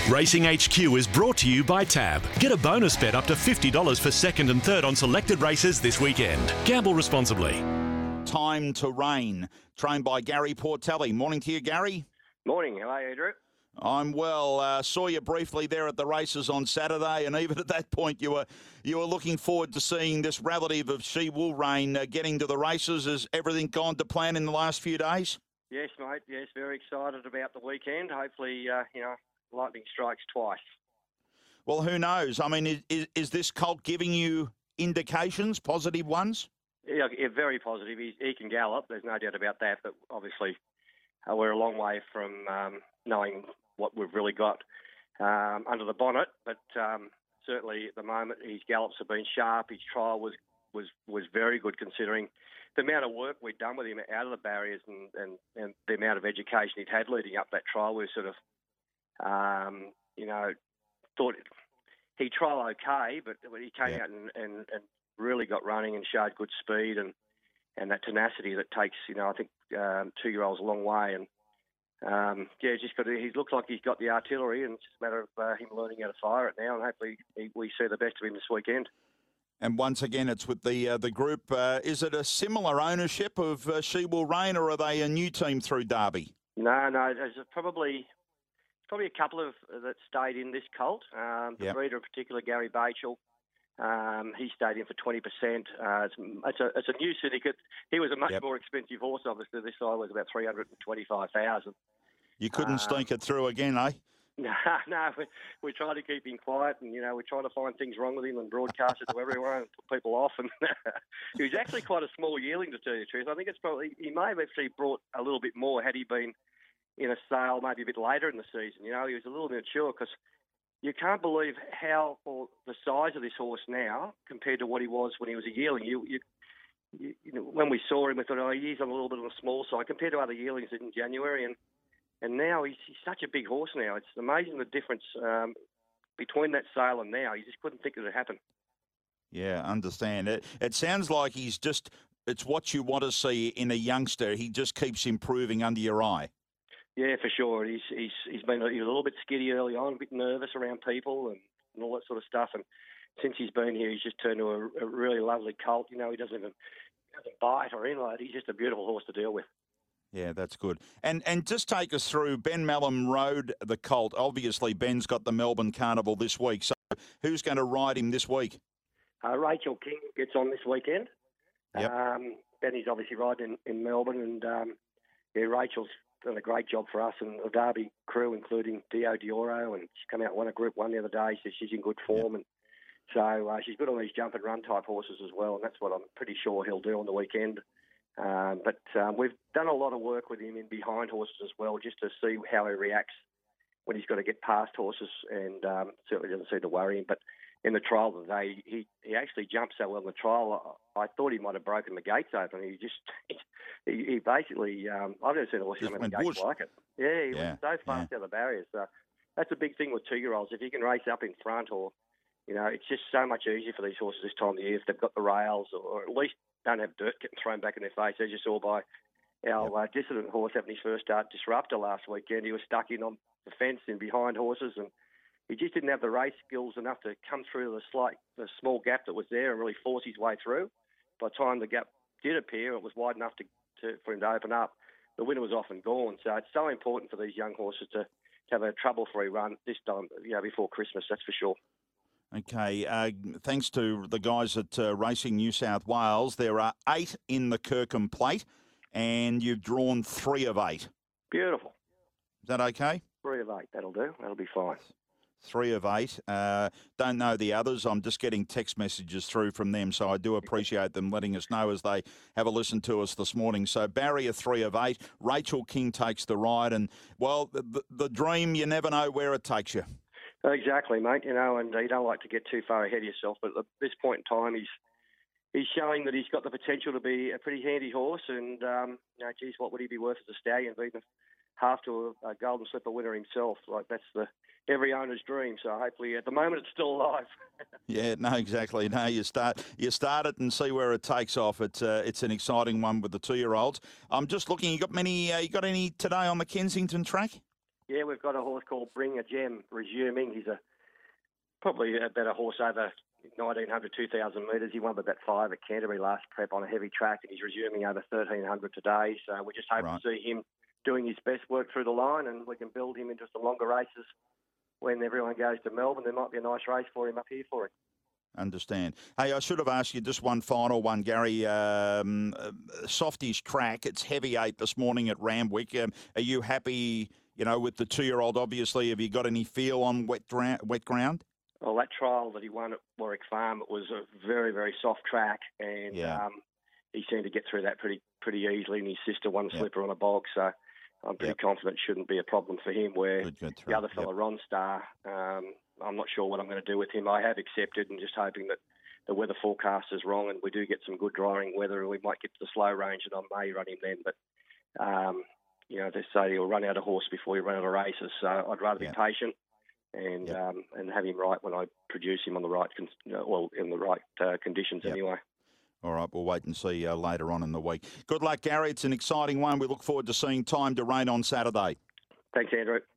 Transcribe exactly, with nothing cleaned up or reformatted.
Racing H Q is brought to you by Tab. Get a bonus bet up to fifty dollars for second and third on selected races this weekend. Gamble responsibly. Time to Reign, trained by Gary Portelli. Morning to you, Gary. Morning. How are you, Drew? I'm well. Uh, saw you briefly there at the races on Saturday, and even at that point, you were you were looking forward to seeing this relative of She Will Reign uh, getting to the races. Has everything gone to plan in the last few days? Yes, mate. Yes, very excited about the weekend. Hopefully, uh, you know, lightning strikes twice. Well, who knows? I mean, is, is, is this colt giving you indications, positive ones? Yeah, yeah very positive. He, he can gallop. There's no doubt about that. But obviously, uh, we're a long way from um, knowing what we've really got um, under the bonnet. But um, certainly, at the moment, his gallops have been sharp. His trial was was was very good, considering the amount of work we'd done with him out of the barriers and, and, and the amount of education he'd had leading up that trial. We sort of, um, you know, thought he trialled okay, but he came yeah. out and, and, and really got running and showed good speed and, and that tenacity that takes, you know, I think um, two-year-olds a long way. And, um, yeah, just got to, he looks like he's got the artillery, and it's just a matter of uh, him learning how to fire it now, and hopefully he, we see the best of him this weekend. And once again, it's with the uh, the group. Uh, is it a similar ownership of uh, She Will Reign, or are they a new team through Derby? No, no, there's probably probably a couple of that stayed in this colt. Um, the yep. breeder in particular, Gary Bachel, um, he stayed in for twenty percent. Uh, it's, it's, a, it's a new syndicate. He was a much yep. more expensive horse, obviously. This side was about three hundred twenty-five thousand dollars. You couldn't um, sneak it through again, eh? No, no, we, we're trying to keep him quiet, and, you know, we're trying to find things wrong with him and broadcast it to everyone and put people off. And he was actually quite a small yearling, to tell you the truth. I think it's probably, he may have actually brought a little bit more had he been in a sale maybe a bit later in the season. You know, he was a little bit mature, because you can't believe how, or the size of this horse now compared to what he was when he was a yearling. You, you, you, you know, when we saw him, we thought, oh, he's on a little bit on the small side compared to other yearlings in January, and And now he's, he's such a big horse now. It's amazing the difference um, between that sale and now. You just couldn't think it would happen. Yeah, understand it. It sounds like he's just, it's what you want to see in a youngster. He just keeps improving under your eye. Yeah, for sure. He's he's he's been he was a little bit skitty early on, a bit nervous around people and, and all that sort of stuff. And since he's been here, he's just turned to a, a really lovely colt. You know, he doesn't even he doesn't bite or anything like that. He's just a beautiful horse to deal with. Yeah, that's good. And and just take us through, Ben Melham rode the colt. Obviously, Ben's got the Melbourne Carnival this week. So who's going to ride him this week? Uh, Rachel King gets on this weekend. Yep. Um, Benny's obviously riding in, in Melbourne, and um, yeah, Rachel's done a great job for us and the Derby crew, including Dio Dioro, and she's come out and won a Group One the other day, so she's in good form. Yep. And so uh, she's good on these jump and run type horses as well, and that's what I'm pretty sure he'll do on the weekend. Um, but um, we've done a lot of work with him in behind horses as well, just to see how he reacts when he's got to get past horses, and um, certainly doesn't seem to worry him. But in the trial today, he, he actually jumped so well in the trial, I, I thought he might have broken the gates open. He just, he, he basically, um, I've never seen a horse come in the gates like it. Yeah, he yeah, went so fast yeah. out of the barriers. So that's a big thing with two-year-olds. If you can race up in front, or, you know, it's just so much easier for these horses this time of the year if they've got the rails, or, or at least don't have dirt getting thrown back in their face, as you saw by our yep. uh, dissident horse having his first start, Disruptor, last weekend. He was stuck in on the fence and behind horses, and he just didn't have the race skills enough to come through the slight, the small gap that was there and really force his way through. By the time the gap did appear, it was wide enough to, to for him to open up. The winner was off and gone. So it's so important for these young horses to, to have a trouble-free run this time, you know, before Christmas, that's for sure. Okay, uh, thanks to the guys at uh, Racing New South Wales, there are eight in the Kirkham Plate, and you've drawn three of eight. Beautiful. Is that okay? Three of eight, that'll do. That'll be fine. Three of eight. Uh, don't know the others. I'm just getting text messages through from them, so I do appreciate them letting us know as they have a listen to us this morning. So Barry, a three of eight. Rachel King takes the ride, and, well, the, the dream, you never know where it takes you. Exactly, mate. You know, and you don't like to get too far ahead of yourself, but at this point in time, he's he's showing that he's got the potential to be a pretty handy horse. And um, you know, geez, what would he be worth as a stallion, being half to a, a Golden Slipper winner himself? Like, that's the every owner's dream. So hopefully, at the moment, it's still alive. Yeah, no, exactly. No, you start you start it and see where it takes off. It's uh, it's an exciting one with the two year olds. I'm just looking. You got many? Uh, you got any today on the Kensington track? Yeah, we've got a horse called Bring a Gem resuming. He's a probably a better horse over nineteen hundred, two thousand metres. He won by about five at Canterbury last prep on a heavy track, and he's resuming over thirteen hundred today. So we're just hoping Right. to see him doing his best work through the line, and we can build him into some longer races when everyone goes to Melbourne. There might be a nice race for him up here for him. Understand. Hey, I should have asked you just one final one, Gary. Um, uh, Softy's track. It's heavy eight this morning at Randwick. Um, are you happy, you know, with the two-year-old, obviously? Have you got any feel on wet, dra- wet ground? Well, that trial that he won at Warwick Farm, it was a very, very soft track, and Yeah. um, he seemed to get through that pretty pretty easily, and his sister won a Yep. slipper on a bog, so I'm pretty Yep. confident it shouldn't be a problem for him, where Good, good the throw. other fella, Yep. Ron Star, um, I'm not sure what I'm going to do with him. I have accepted and just hoping that the weather forecast is wrong and we do get some good drying weather and we might get to the slow range and I may run him then. But, um, you know, they say he'll run out of horse before you run out of races. So I'd rather be Yep. patient and Yep. um, and have him right when I produce him on the right, con- well, in the right uh, conditions Yep. anyway. All right, we'll wait and see uh, later on in the week. Good luck, Gary. It's an exciting one. We look forward to seeing Time to Rain on Saturday. Thanks, Andrew.